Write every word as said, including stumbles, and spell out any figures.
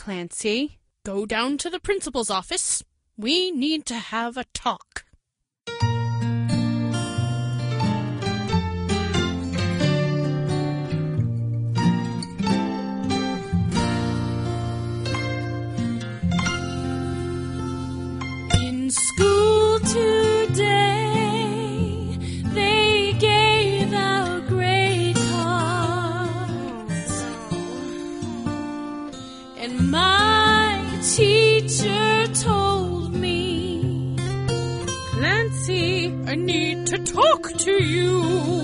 Clancy. Go down to the principal's office. We need to have a talk. In school today, they gave out grade cards. And my teacher told me, Clancy, I need to talk to you.